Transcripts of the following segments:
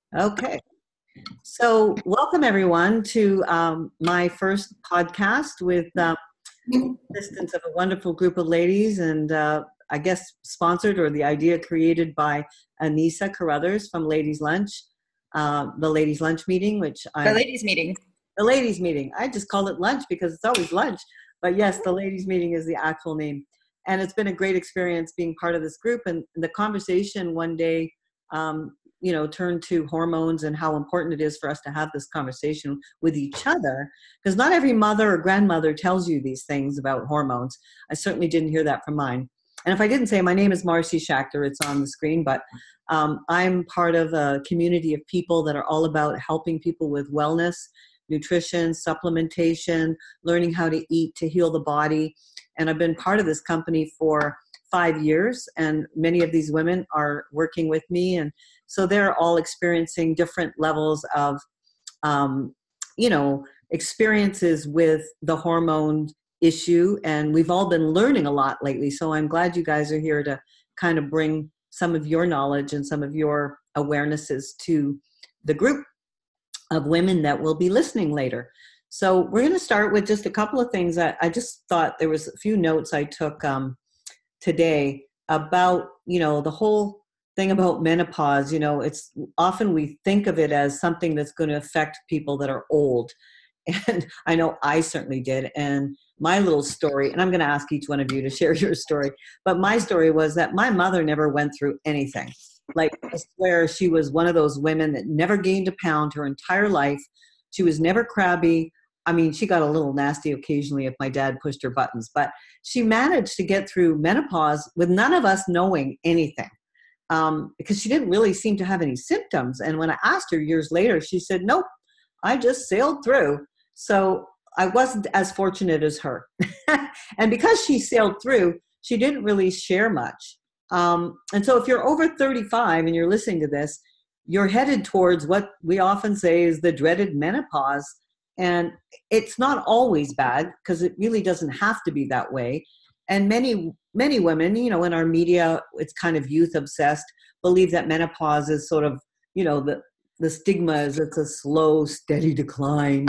Okay. So, welcome everyone to my first podcast with assistance of a wonderful group of ladies, and I guess sponsored or the idea created by Anissa Carruthers from Ladies Lunch, the Ladies Lunch meeting, which The I'm ladies' meeting. the ladies meeting. I just call it lunch because it's always lunch, but yes, the ladies meeting is the actual name, and it's been a great experience being part of this group. And the conversation one day. Turned to hormones and how important it is for us to have this conversation with each other, because not every mother or grandmother tells you these things about hormones. I certainly didn't hear that from mine. And if I didn't say, my name is Marcy Schachter, it's on the screen, but I'm part of a community of people that are all about helping people with wellness, nutrition, supplementation, learning how to eat to heal the body. And I've been part of this company for 5 years, and many of these women are working with me, and so they're all experiencing different levels of experiences with the hormone issue, and we've all been learning a lot lately. So I'm glad you guys are here to kind of bring some of your knowledge and some of your awarenesses to the group of women that will be listening later. So we're going to start with just a couple of things. I just thought there was a few notes I took today about, the whole thing about menopause. It's often we think of it as something that's going to affect people that are old. And I know I certainly did. And my little story, and I'm going to ask each one of you to share your story, but my story was that my mother never went through anything. Like, I swear she was one of those women that never gained a pound her entire life. She was never crabby. I mean, she got a little nasty occasionally if my dad pushed her buttons, but she managed to get through menopause with none of us knowing anything, because she didn't really seem to have any symptoms. And when I asked her years later, she said, nope, I just sailed through. So I wasn't as fortunate as her. And because she sailed through, she didn't really share much. And so if you're over 35 and you're listening to this, you're headed towards what we often say is the dreaded menopause. And it's not always bad, because it really doesn't have to be that way. And many women, in our media, it's kind of youth obsessed, believe that menopause is sort of, the stigma is it's a slow, steady decline,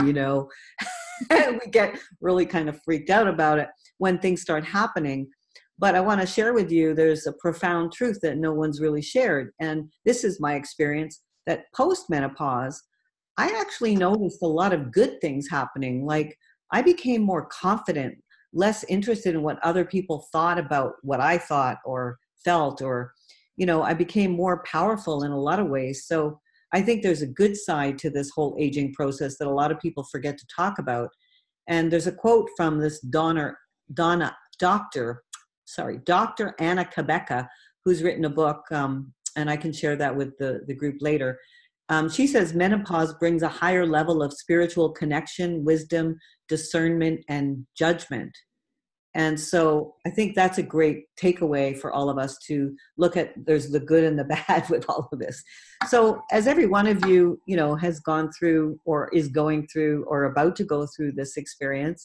And we get really kind of freaked out about it when things start happening. But I want to share with you, there's a profound truth that no one's really shared. And this is my experience, that post-menopause, I actually noticed a lot of good things happening. Like, I became more confident, less interested in what other people thought about what I thought or felt, or, I became more powerful in a lot of ways. So I think there's a good side to this whole aging process that a lot of people forget to talk about. And there's a quote from this Dr. Anna Cabeca, who's written a book, and I can share that with the group later. She says menopause brings a higher level of spiritual connection, wisdom, discernment, and judgment. And so I think that's a great takeaway for all of us to look at. There's the good and the bad with all of this. So as every one of you, has gone through or is going through or about to go through this experience,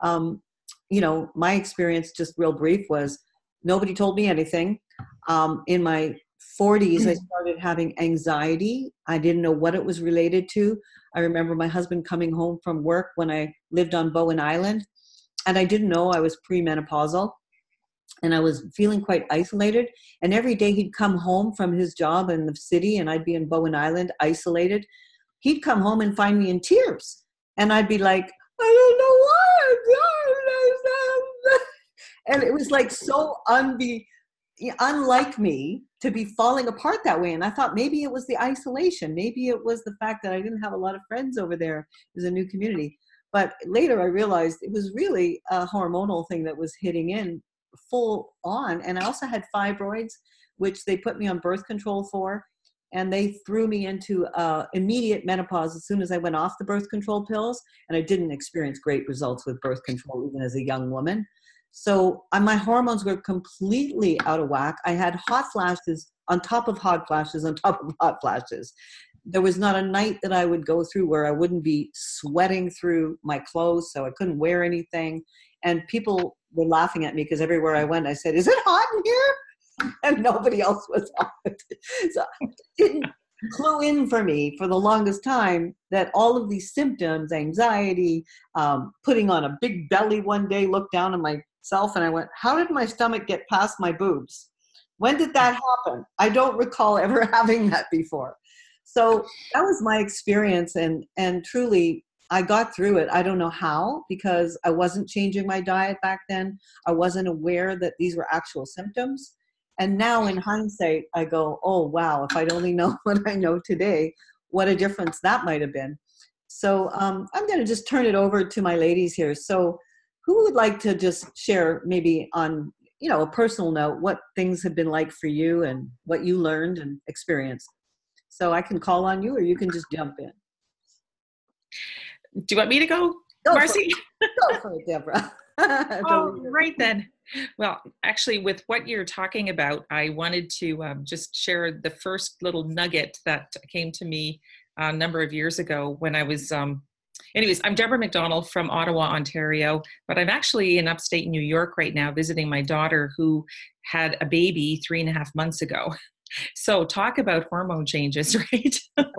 my experience, just real brief, was nobody told me anything. In my 40s, I started having anxiety. I didn't know what it was related to. I remember my husband coming home from work when I lived on Bowen Island, and I didn't know I was premenopausal, and I was feeling quite isolated. And every day he'd come home from his job in the city, and I'd be in Bowen Island, isolated. He'd come home and find me in tears. And I'd be like, I don't know why I'm doing. And it was like so unlike me to be falling apart that way. And I thought maybe it was the isolation. Maybe it was the fact that I didn't have a lot of friends over there. It was a new community. But later I realized it was really a hormonal thing that was hitting in full on. And I also had fibroids, which they put me on birth control for. And they threw me into immediate menopause as soon as I went off the birth control pills. And I didn't experience great results with birth control, even as a young woman. So my hormones were completely out of whack. I had hot flashes on top of hot flashes on top of hot flashes. There was not a night that I would go through where I wouldn't be sweating through my clothes, so I couldn't wear anything. And people were laughing at me because everywhere I went, I said, "Is it hot in here?" And nobody else was hot. So I didn't clue in for me for the longest time that all of these symptoms, anxiety, putting on a big belly one day, looked down on myself and I went, how did my stomach get past my boobs? When did that happen? I don't recall ever having that before. So that was my experience, and truly I got through it. I don't know how, because I wasn't changing my diet back then. I wasn't aware that these were actual symptoms. And now in hindsight, I go, oh, wow, if I'd only known what I know today, what a difference that might have been. So I'm going to just turn it over to my ladies here. So who would like to just share maybe on, a personal note, what things have been like for you and what you learned and experienced? So I can call on you or you can just jump in. Do you want me to go, Go Marcy? Go for it, Deborah. Oh, right then. Well, actually, with what you're talking about, I wanted to just share the first little nugget that came to me a number of years ago when I was, anyways, I'm Deborah McDonald from Ottawa, Ontario, but I'm actually in upstate New York right now visiting my daughter who had a baby 3.5 months ago. So talk about hormone changes, right?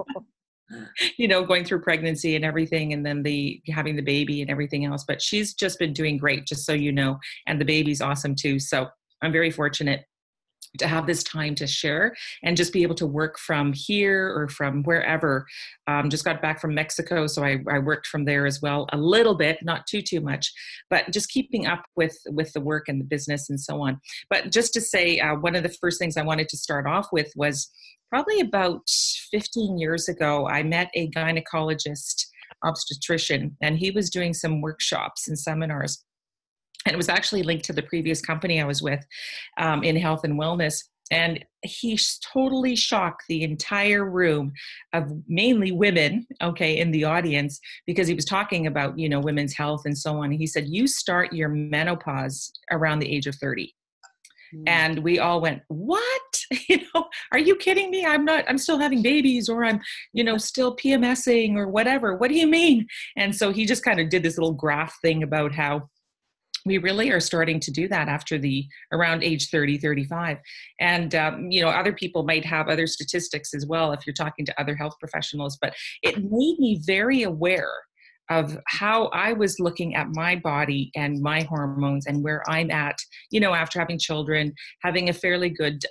Going through pregnancy and everything, and then having the baby and everything else. But she's just been doing great, just so you know, and the baby's awesome too. So I'm very fortunate to have this time to share and just be able to work from here or from wherever. Just got back from Mexico, so I worked from there as well a little bit, not too much, but just keeping up with the work and the business and so on. But just to say, one of the first things I wanted to start off with was probably about 15 years ago, I met a gynecologist obstetrician, and he was doing some workshops and seminars. And it was actually linked to the previous company I was with in health and wellness. And he totally shocked the entire room of mainly women, okay, in the audience, because he was talking about, women's health and so on. He said, you start your menopause around the age of 30. And we all went, what? Are you kidding me? I'm still having babies, or I'm, still PMSing or whatever. What do you mean? And so he just kind of did this little graph thing about how we really are starting to do that after around age 30, 35. And, other people might have other statistics as well if you're talking to other health professionals, but it made me very aware of how I was looking at my body and my hormones and where I'm at, after having children, having a fairly good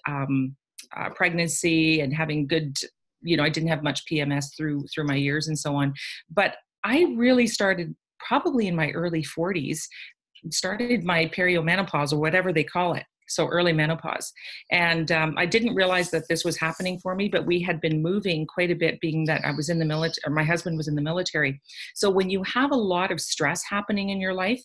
pregnancy and having good, I didn't have much PMS through my years and so on. But I really started probably in my early 40s, started my periomenopause or whatever they call it. So early menopause. And I didn't realize that this was happening for me, but we had been moving quite a bit, being that I was in the military, or my husband was in the military. So when you have a lot of stress happening in your life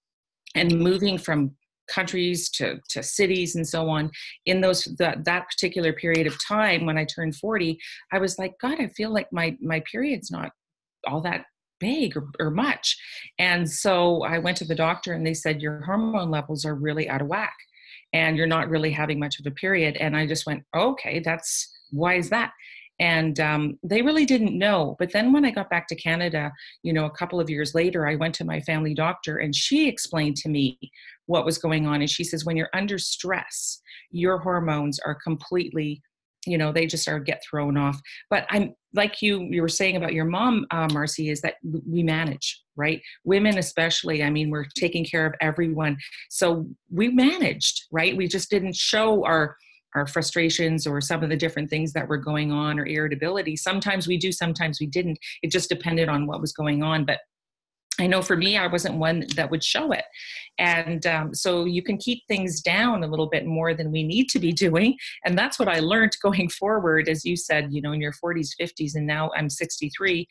and moving from countries to cities and so on, in that particular period of time when I turned 40, I was like, God, I feel like my period's not all that big or much. And so I went to the doctor and they said, your hormone levels are really out of whack and you're not really having much of a period. And I just went, okay, why is that? And they really didn't know. But then when I got back to Canada, a couple of years later, I went to my family doctor and she explained to me what was going on. And she says, when you're under stress, your hormones are completely, they just get thrown off. But I'm like you were saying about your mom, Marcy, is that we manage, right? Women especially, we're taking care of everyone. So we managed, right? We just didn't show our frustrations or some of the different things that were going on or irritability. Sometimes we do, sometimes we didn't. It just depended on what was going on. But I know for me, I wasn't one that would show it. And so you can keep things down a little bit more than we need to be doing. And that's what I learned going forward, as you said, in your 40s, 50s, and now I'm 63.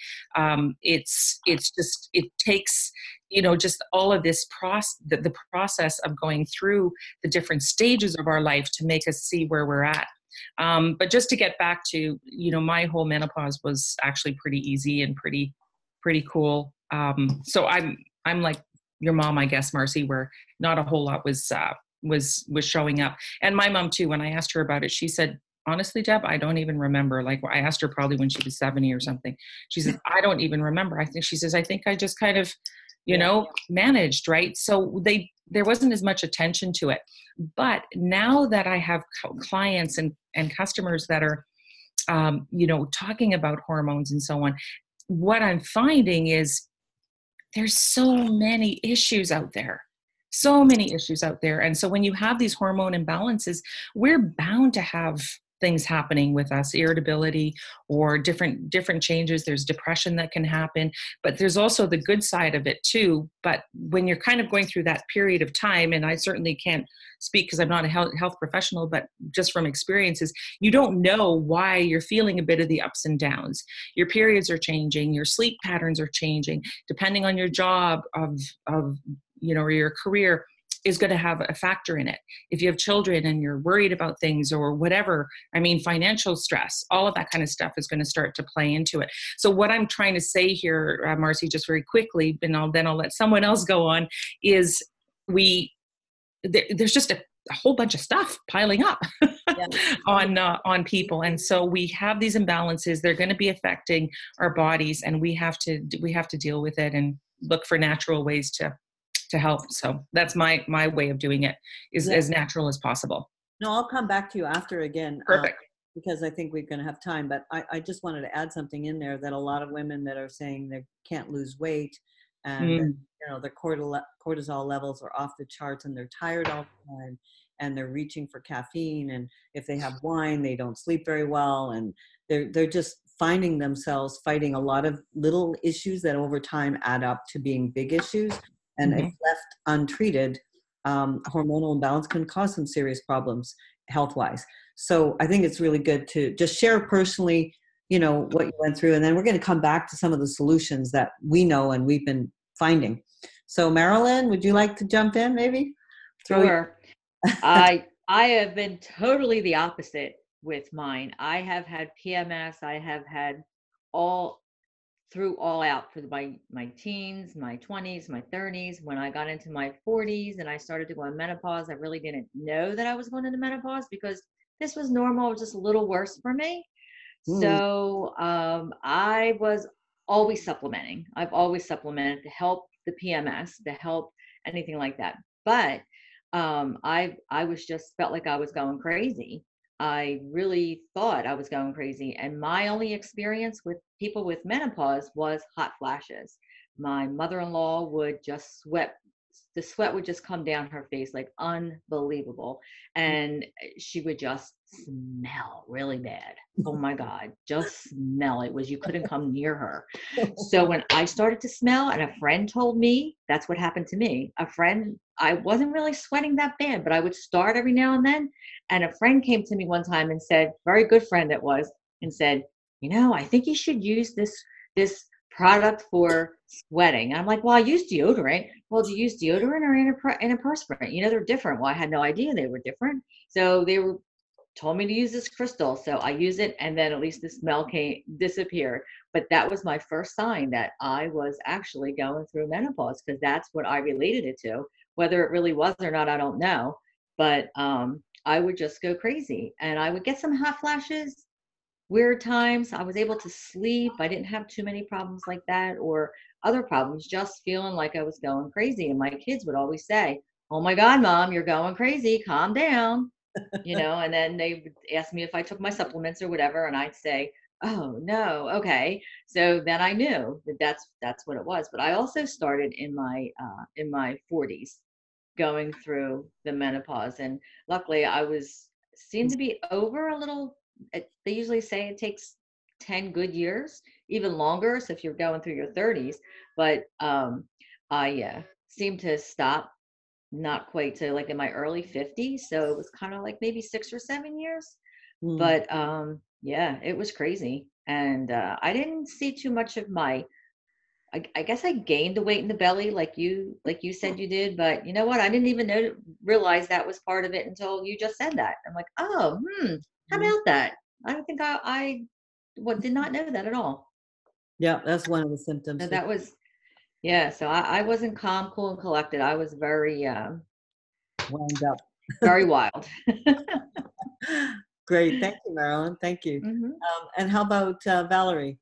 It's just, it takes, just all of this the process of going through the different stages of our life to make us see where we're at. But just to get back to, my whole menopause was actually pretty easy and pretty cool. So I'm like your mom, I guess, Marcy, where not a whole lot was showing up. And my mom too, when I asked her about it, she said, honestly, Deb, I don't even remember. Like, I asked her probably when she was 70 or something. She says, I don't even remember. I think I just kind of, managed, right? So there wasn't as much attention to it. But now that I have clients and customers that are talking about hormones and so on. What I'm finding is there's so many issues out there. So many issues out there. And so when you have these hormone imbalances, we're bound to have things happening with us, irritability or different changes. There's depression that can happen, but there's also the good side of it too. But when you're kind of going through that period of time, and I certainly can't speak because I'm not a health professional, but just from experiences, you don't know why you're feeling a bit of the ups and downs. Your periods are changing, your sleep patterns are changing, depending on your job or your career is going to have a factor in it. If you have children and you're worried about things or whatever, financial stress, all of that kind of stuff is going to start to play into it. So what I'm trying to say here, Marcy, just very quickly, and then I'll let someone else go on, is there's just a whole bunch of stuff piling up on people. And so we have these imbalances. They're going to be affecting our bodies, and we have to deal with it and look for natural ways to help. So that's my way of doing it, is as natural as possible. No, I'll come back to you after again. Perfect. Because I think we're going to have time, but I just wanted to add something in there, that a lot of women that are saying they can't lose weight and their cortisol levels are off the charts and they're tired all the time and they're reaching for caffeine, and if they have wine they don't sleep very well, and they're just finding themselves fighting a lot of little issues that over time add up to being big issues. And if left untreated, hormonal imbalance can cause some serious problems health-wise. So I think it's really good to just share personally, what you went through. And then we're going to come back to some of the solutions that we know and we've been finding. So Marilyn, would you like to jump in maybe? Sure. I have been totally the opposite with mine. I have had PMS. I have had all out for my teens, my 20s, my 30s. When I got into my 40s and I started to go in menopause, I really didn't know that I was going into menopause because this was normal. It was just a little worse for me. So I was always supplementing. I've always supplemented to help the PMS, to help anything like that. But I was just felt like I was going crazy. I really thought I was going crazy. And my only experience with people with menopause was hot flashes. My mother-in-law would just sweat. The sweat would just come down her face like unbelievable. And she would just smell really bad. Oh my God, just smell. It was, you couldn't come near her. So when I started to smell, and a friend told me, that's what happened to me. I wasn't really sweating that bad, but I would start every now and then. And a friend came to me one time and said, very good friend it was, and said, I think you should use this product for sweating. And I'm like, well, I use deodorant. Well, do you use deodorant or antiperspirant? They're different. Well, I had no idea they were different. So told me to use this crystal. So I use it, and then at least the smell disappeared. But that was my first sign that I was actually going through menopause, because that's what I related it to. Whether it really was or not, I don't know. But I would just go crazy, and I would get some hot flashes, weird times. I was able to sleep. I didn't have too many problems like that or other problems, just feeling like I was going crazy. And my kids would always say, oh my God, Mom, you're going crazy. Calm down. And then they would ask me if I took my supplements or whatever. And I'd say, oh no. Okay. So then I knew that that's what it was. But I also started in my 40s going through the menopause. And luckily I seemed to be over a little. They usually say it takes 10 good years, even longer. So if you're going through your 30s, but I seemed to stop not quite to like in my early 50s. So it was kind of like maybe 6 or 7 years. But it was crazy. And I didn't see too much of I guess I gained the weight in the belly like you said you did. But you know what? I didn't even realize that was part of it until you just said that. I'm like, oh, how about that? I don't think I did not know that at all. Yeah, that's one of the symptoms. So that was, so I wasn't calm, cool, and collected. I was very wound up. Very wild. Great. Thank you, Marilyn. Thank you. And how about Valerie?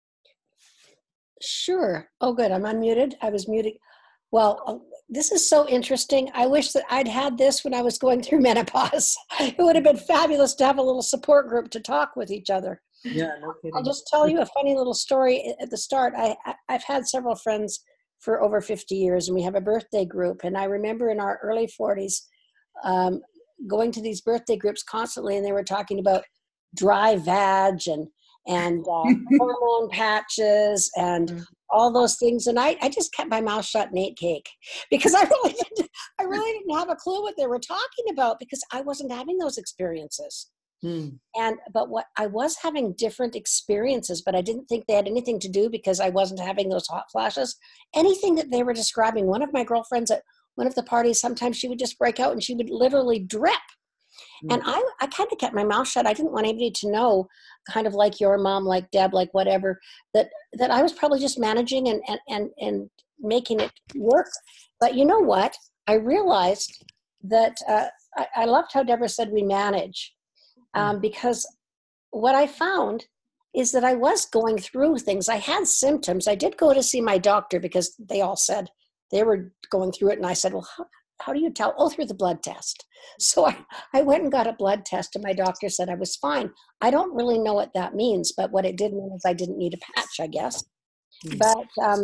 Sure. Oh, good. I'm unmuted. I was muted. Well, this is so interesting. I wish that I'd had this when I was going through menopause. It would have been fabulous to have a little support group to talk with each other. Yeah, no I'll kidding. just tell you a funny little story at the start. I've had several friends for over 50 years, and we have a birthday group. And I remember in our early 40s um, going to these birthday groups constantly, and they were talking about dry vag and hormone patches and all those things. And I just kept my mouth shut and ate cake because I really didn't have a clue what they were talking about because I wasn't having those experiences. But what I was having different experiences, but I didn't think they had anything to do because I wasn't having those hot flashes. Anything that they were describing, one of my girlfriends at one of the parties, sometimes she would just break out and she would literally drip. And I kind of kept my mouth shut. I didn't want anybody to know, kind of like your mom, like Deb, like whatever, that I was probably just managing and making it work. But you know what? I realized that I loved how Deborah said we manage. Because what I found is that I was going through things. I had symptoms. I did go to see my doctor because they all said they were going through it. And I said, well, how do you tell? Oh, through the blood test. So I went and got a blood test and my doctor said I was fine. I don't really know what that means, but what it did mean is I didn't need a patch, I guess. But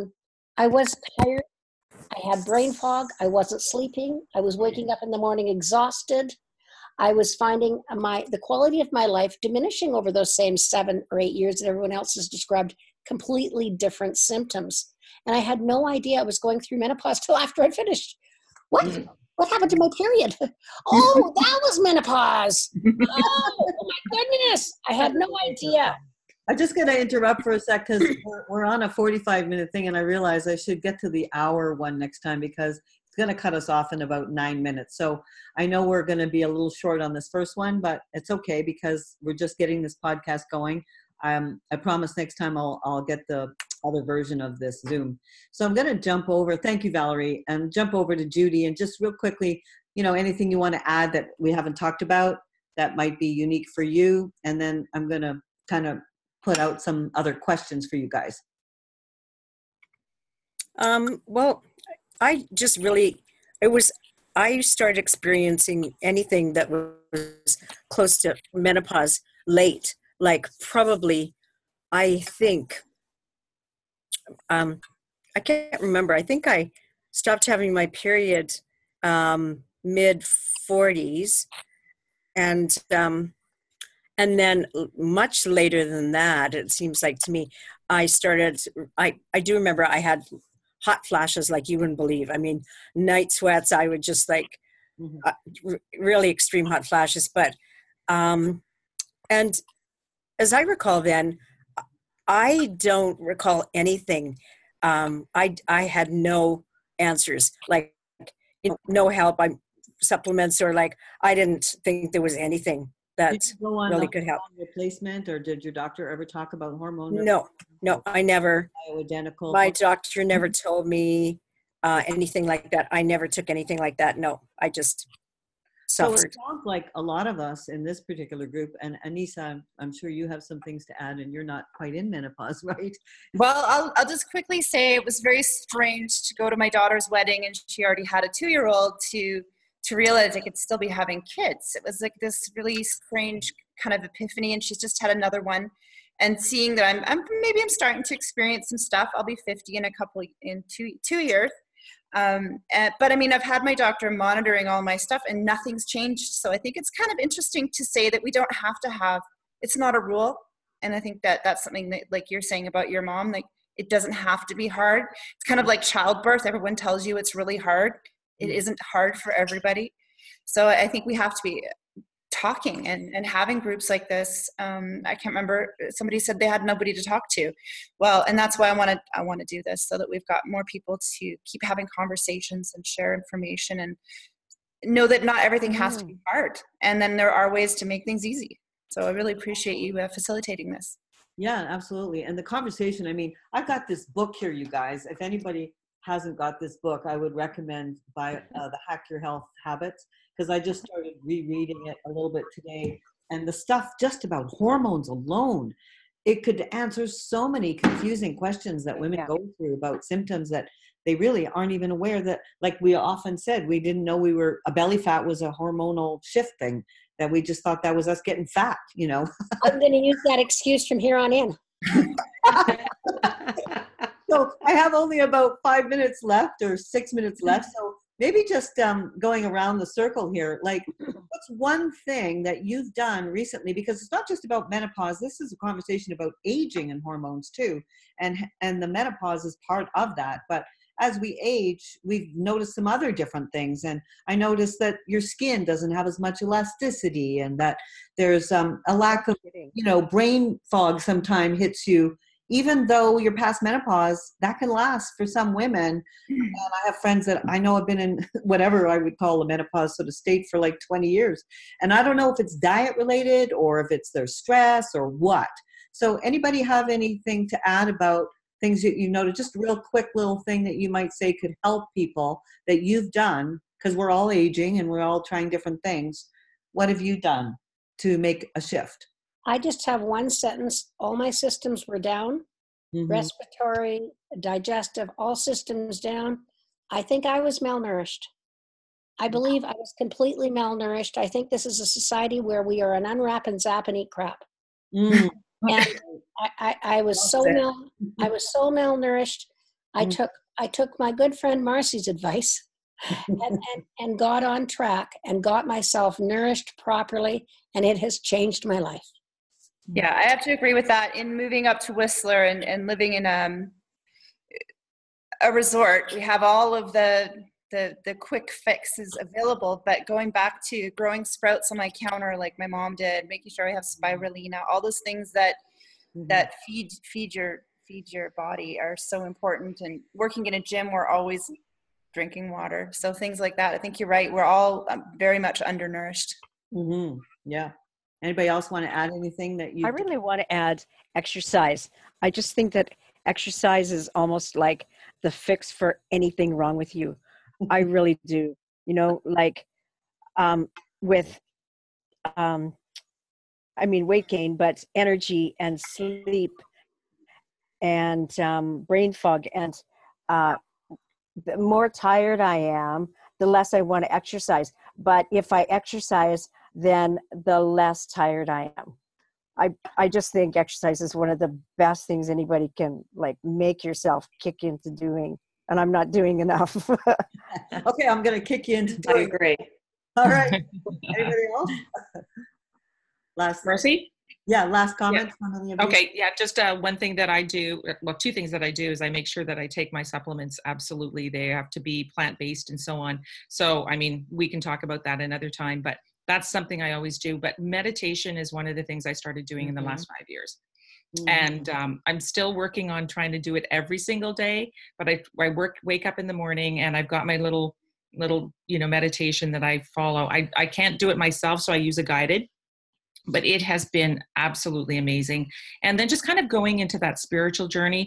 I was tired. I had brain fog. I wasn't sleeping. I was waking up in the morning exhausted. I was finding the quality of my life diminishing over those same 7 or 8 years that everyone else has described completely different symptoms. And I had no idea I was going through menopause till after I finished. What happened to my period? Oh, that was menopause. Oh my goodness. I had no idea. I'm just going to interrupt for a sec because we're on a 45-minute thing, and I realize I should get to the hour one next time because it's going to cut us off in about 9 minutes. So I know we're going to be a little short on this first one, but it's okay because we're just getting this podcast going. I promise next time I'll get the other version of this Zoom. So I'm going to jump over. Thank you, Valerie, and jump over to Judy. And just real quickly, anything you want to add that we haven't talked about that might be unique for you. And then I'm going to kind of put out some other questions for you guys. Well, I started experiencing anything that was close to menopause late, like probably, I think, I can't remember. I think I stopped having my period mid 40s, and then much later than that, it seems like to me, I do remember I had hot flashes like you wouldn't believe. I mean, night sweats, I would just like really extreme hot flashes. But, and as I recall then, I don't recall anything. I had no answers, like no help, supplements, or like, I didn't think there was anything that really could help. Replacement, or did your doctor ever talk about hormone? No, I never. Bioidentical. My doctor never told me anything like that. I never took anything like that. No, I just suffered. So it sounds like a lot of us in this particular group, and Anissa, I'm sure you have some things to add, and you're not quite in menopause, right? Well, I'll just quickly say it was very strange to go to my daughter's wedding, and she already had a 2-year-old, to realize I could still be having kids. It was like this really strange kind of epiphany, and she's just had another one. And seeing that I'm starting to experience some stuff. I'll be 50 in 2 years. But I mean, I've had my doctor monitoring all my stuff and nothing's changed. So I think it's kind of interesting to say that we don't have to have, it's not a rule. And I think that that's something that, like you're saying about your mom, like it doesn't have to be hard. It's kind of like childbirth. Everyone tells you it's really hard. It isn't hard for everybody. So I think we have to be talking and having groups like this. I can't remember, somebody said they had nobody to talk to. Well, and that's why I want to do this, so that we've got more people to keep having conversations and share information and know that not everything has to be hard. And then there are ways to make things easy. So I really appreciate you facilitating this. Yeah, absolutely. And the conversation, I mean, I've got this book here, you guys. If anybody hasn't got this book, I would recommend the Hack Your Health Habits, because I just started rereading it a little bit today. And the stuff just about hormones alone, it could answer so many confusing questions that women go through about symptoms that they really aren't even aware that, like we often said, we didn't know a belly fat was a hormonal shift thing. that we just thought that was us getting fat, you know. I'm going to use that excuse from here on in. So I have only about 5 minutes left or 6 minutes left. So maybe just going around the circle here, like what's one thing that you've done recently, because it's not just about menopause. This is a conversation about aging and hormones too. And the menopause is part of that. But as we age, we've noticed some other different things. And I noticed that your skin doesn't have as much elasticity, and that there's a lack of, brain fog sometimes hits you. Even though you're past menopause, that can last for some women. And I have friends that I know have been in whatever I would call a menopause sort of state for like 20 years. And I don't know if it's diet related or if it's their stress or what. So anybody have anything to add about things that you notice, just a real quick little thing that you might say could help people that you've done, because we're all aging and we're all trying different things. What have you done to make a shift? I just have one sentence. All my systems were down, respiratory, digestive, all systems down. I think I was malnourished. I believe I was completely malnourished. I think this is a society where we are an unwrap and zap and eat crap. And I was so malnourished. I took my good friend Marcy's advice and got on track and got myself nourished properly, and it has changed my life. Yeah, I have to agree with that. In moving up to Whistler and living in a resort, we have all of the quick fixes available, but going back to growing sprouts on my counter like my mom did, making sure I have spirulina, all those things that feed your body are so important. And working in a gym, we're always drinking water. So things like that. I think you're right. We're all very much undernourished. Yeah. Anybody else want to add anything that you? I really want to add exercise. I just think that exercise is almost like the fix for anything wrong with you. I really do. Like with, weight gain, but energy and sleep and brain fog. And the more tired I am, the less I want to exercise. But if I exercise, then the less tired I am. I just think exercise is one of the best things anybody can make yourself kick into doing. And I'm not doing enough. Okay, I'm going to kick you into doing. I agree. All right. Anybody else? Mercy? Yeah, last comment from any of you. Okay, yeah, just one thing that I do, well, two things that I do is I make sure that I take my supplements. Absolutely. They have to be plant-based and so on. So, we can talk about that another time, but that's something I always do. But meditation is one of the things I started doing in the last 5 years. And I'm still working on trying to do it every single day, but I wake up in the morning and I've got my little meditation that I follow. I can't do it myself, so I use a guided, but it has been absolutely amazing. And then just kind of going into that spiritual journey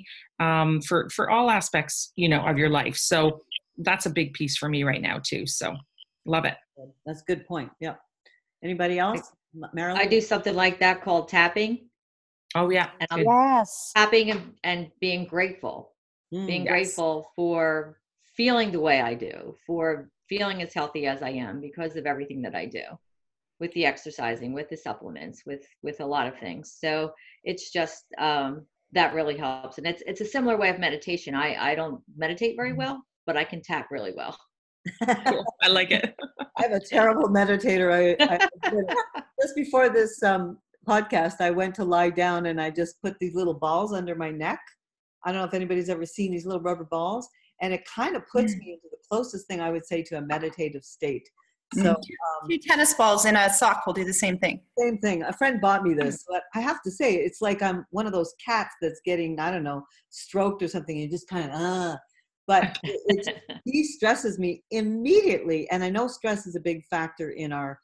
for all aspects, of your life. So that's a big piece for me right now too. So love it. That's a good point. Yeah. Anybody else? Marilyn? I do something like that called tapping. Oh yeah. And Yes. tapping and being grateful. Being grateful for feeling the way I do, for feeling as healthy as I am because of everything that I do, with the exercising, with the supplements, with a lot of things. So it's just that really helps. And it's a similar way of meditation. I don't meditate very well, but I can tap really well. Cool. I like it. I'm a terrible meditator. I just before this podcast, I went to lie down and I just put these little balls under my neck. I don't know if anybody's ever seen these little rubber balls, and it kind of puts me into the closest thing I would say to a meditative state. So 2 tennis balls in a sock will do the same thing. Same thing. A friend bought me this, but I have to say, it's like I'm one of those cats that's getting, I don't know, stroked or something. You just kind of, but it de-stresses me immediately. And I know stress is a big factor in our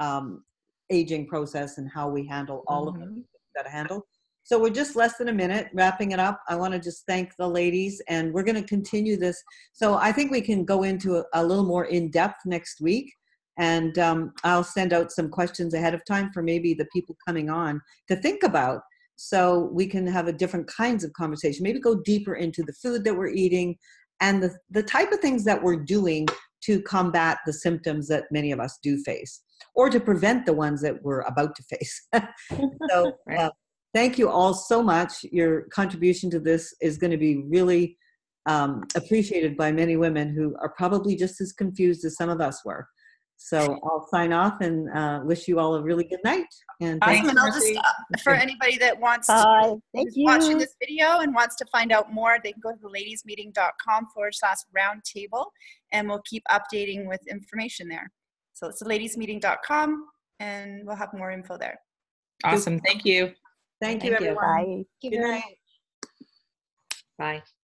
aging process and how we handle all of them we've got to handle. So we're just less than a minute wrapping it up. I want to just thank the ladies, and we're going to continue this. So I think we can go into a little more in depth next week. And I'll send out some questions ahead of time for maybe the people coming on to think about, so we can have a different kinds of conversation, maybe go deeper into the food that we're eating and the type of things that we're doing to combat the symptoms that many of us do face, or to prevent the ones that we're about to face. So thank you all so much. Your contribution to this is going to be really appreciated by many women who are probably just as confused as some of us were. So I'll sign off and wish you all a really good night. And Awesome. And I'll just, for anybody that wants who's watching this video and wants to find out more, they can go to theladiesmeeting.com/roundtable, and we'll keep updating with information there. So it's theladiesmeeting.com, and we'll have more info there. Awesome. Thank you. Thank you, everyone. Bye. Good night. Bye.